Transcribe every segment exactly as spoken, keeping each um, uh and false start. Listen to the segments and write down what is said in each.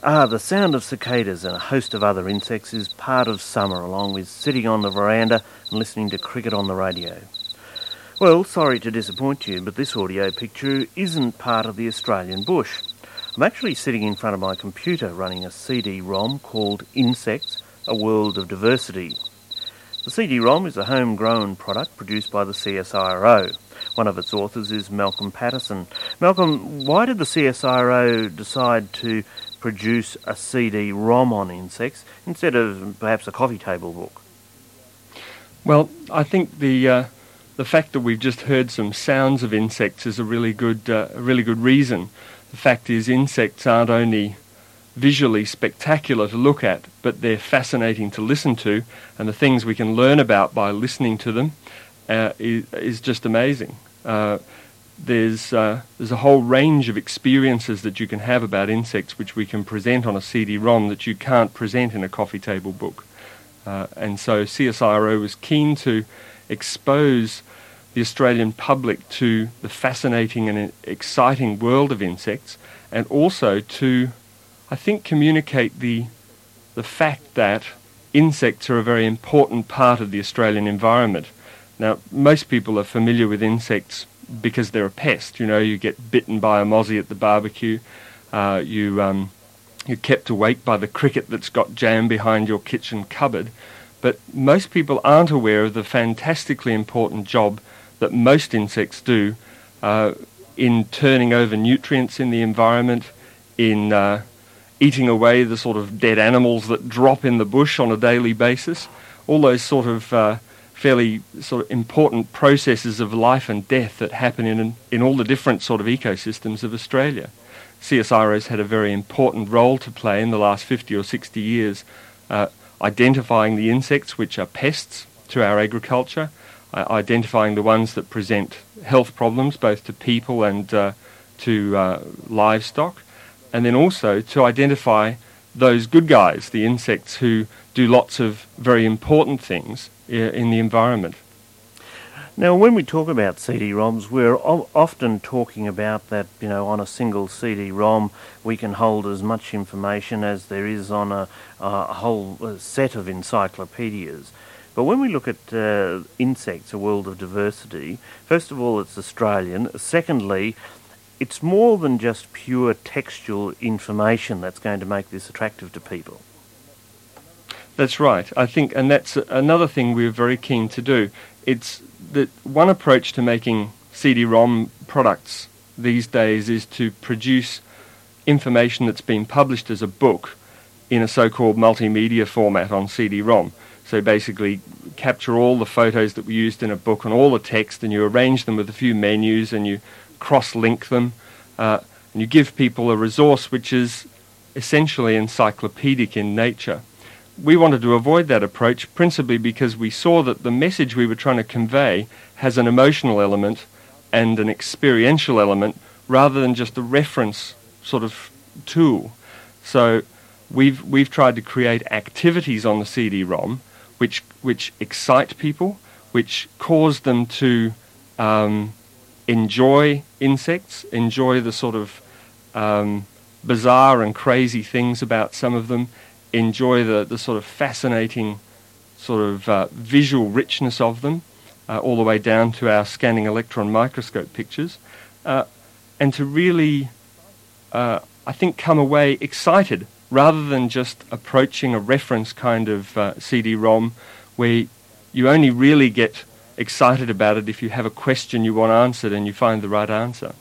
Ah, the sound of cicadas and a host of other insects is part of summer, along with sitting on the veranda and listening to cricket on the radio. Well, sorry to disappoint you, but this audio picture isn't part of the Australian bush. I'm actually sitting in front of my computer running a C D ROM called Insects, A World of Diversity. The C D ROM is a homegrown product produced by the C S I R O. One of its authors is Malcolm Patterson. Malcolm, why did the C S I R O decide to produce a C D ROM on insects instead of perhaps a coffee table book? Well, I think the uh, the fact that we've just heard some sounds of insects is a really good uh, a really good reason. The fact is, insects aren't only visually spectacular to look at, but they're fascinating to listen to, and the things we can learn about by listening to them uh, is, is just amazing. Uh, there's uh, there's a whole range of experiences that you can have about insects which we can present on a C D ROM that you can't present in a coffee table book. Uh, and so C S I R O was keen to expose the Australian public to the fascinating and exciting world of insects, and also to, I think, communicate the the fact that insects are a very important part of the Australian environment. Now, most people are familiar with insects because they're a pest. You know, you get bitten by a mozzie at the barbecue, uh, you, um, you're kept awake by the cricket that's got jam behind your kitchen cupboard. But most people aren't aware of the fantastically important job that most insects do uh, in turning over nutrients in the environment, in uh, eating away the sort of dead animals that drop in the bush on a daily basis, all those sort of uh, fairly sort of important processes of life and death that happen in in all the different sort of ecosystems of Australia. C S I R O's had a very important role to play in the last fifty or sixty years, uh, identifying the insects which are pests to our agriculture, uh, identifying the ones that present health problems both to people and uh, to uh, livestock, and then also to identify those good guys, the insects who do lots of very important things in the environment. Now, when we talk about C D ROMs, we're o- often talking about that, you know, on a single C D ROM we can hold as much information as there is on a, a whole set of encyclopedias. But when we look at uh, Insects, A World of Diversity, first of all, it's Australian. Secondly, it's more than just pure textual information that's going to make this attractive to people. That's right. I think, and that's another thing we're very keen to do. It's that one approach to making C D ROM products these days is to produce information that's been published as a book in a so-called multimedia format on C D ROM. So basically capture all the photos that were used in a book and all the text, and you arrange them with a few menus and you cross-link them, uh, and you give people a resource which is essentially encyclopedic in nature. We wanted to avoid that approach principally because we saw that the message we were trying to convey has an emotional element and an experiential element rather than just a reference sort of tool. So we've we've tried to create activities on the C D ROM which which excite people, which cause them to um, enjoy insects, enjoy the sort of um, bizarre and crazy things about some of them, enjoy the, the sort of fascinating sort of uh, visual richness of them, uh, all the way down to our scanning electron microscope pictures, uh, and to really, uh, I think, come away excited rather than just approaching a reference kind of uh, C D ROM where you only really get excited about it if you have a question you want answered and you find the right answer.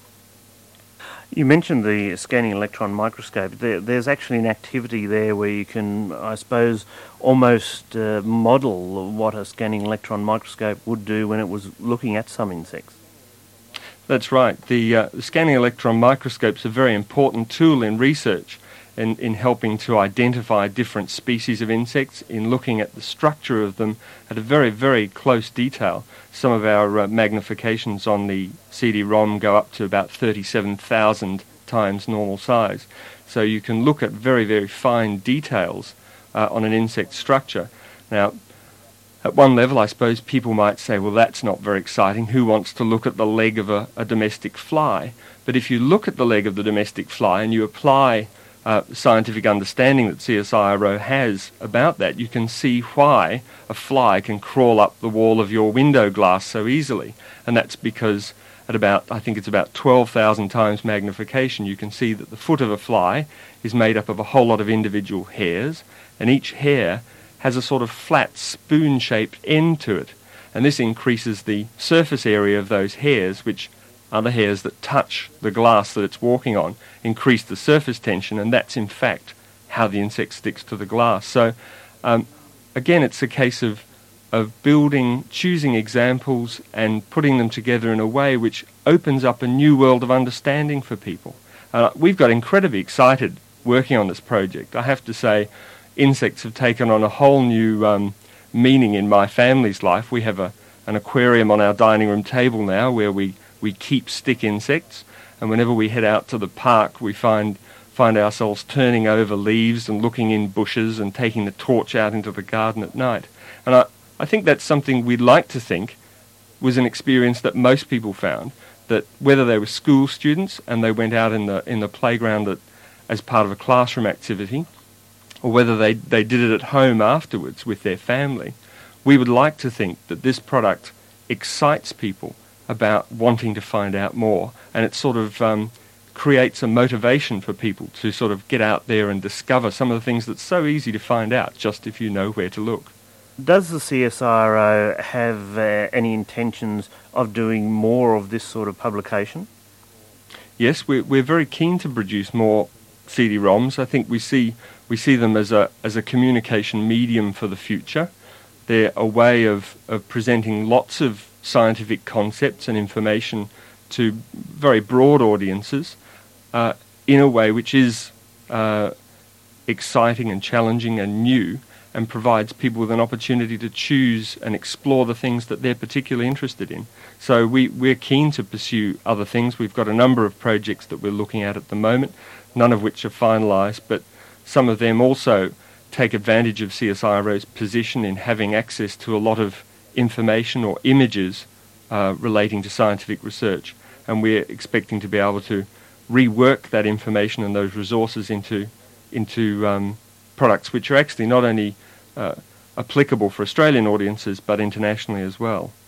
You mentioned the scanning electron microscope. There, there's actually an activity there where you can, I suppose, almost uh, model what a scanning electron microscope would do when it was looking at some insects. That's right. The, uh, the scanning electron microscope's a very important tool in research and in helping to identify different species of insects, in looking at the structure of them at a very, very close detail. Some of our uh, magnifications on the C D ROM go up to about thirty-seven thousand times normal size. So you can look at very, very fine details uh, on an insect structure. Now, at one level, I suppose people might say, well, that's not very exciting. Who wants to look at the leg of a, a domestic fly? But if you look at the leg of the domestic fly and you apply uh, scientific understanding that C S I R O has about that, you can see why a fly can crawl up the wall of your window glass so easily. And that's because at about, I think it's about twelve thousand times magnification, you can see that the foot of a fly is made up of a whole lot of individual hairs, and each hair has a sort of flat spoon-shaped end to it. And this increases the surface area of those hairs, which are the hairs that touch the glass that it's walking on, increase the surface tension, and that's in fact how the insect sticks to the glass. So um, again, it's a case of of building, choosing examples and putting them together in a way which opens up a new world of understanding for people. Uh, we've got incredibly excited working on this project. I have to say, insects have taken on a whole new um, meaning in my family's life. We have a, an aquarium on our dining room table now where we, we keep stick insects, and whenever we head out to the park we find find ourselves turning over leaves and looking in bushes and taking the torch out into the garden at night. And I, I think that's something we'd like to think was an experience that most people found, that whether they were school students and they went out in the in the playground that, as part of a classroom activity, or whether they, they did it at home afterwards with their family, we would like to think that this product excites people about wanting to find out more, and it sort of um, creates a motivation for people to sort of get out there and discover some of the things that's so easy to find out just if you know where to look. Does the C S I R O have uh, any intentions of doing more of this sort of publication? Yes, we're, we're very keen to produce more C D ROMs. I think we see we see them as a as a communication medium for the future. They're a way of, of presenting lots of scientific concepts and information to very broad audiences uh, in a way which is uh, exciting and challenging and new, and provides people with an opportunity to choose and explore the things that they're particularly interested in. So we, we're keen to pursue other things. We've got a number of projects that we're looking at at the moment, none of which are finalised, but some of them also take advantage of C S I R O's position in having access to a lot of information or images uh, relating to scientific research. And we're expecting to be able to rework that information and those resources into, into um, products which are actually not only uh, applicable for Australian audiences but internationally as well.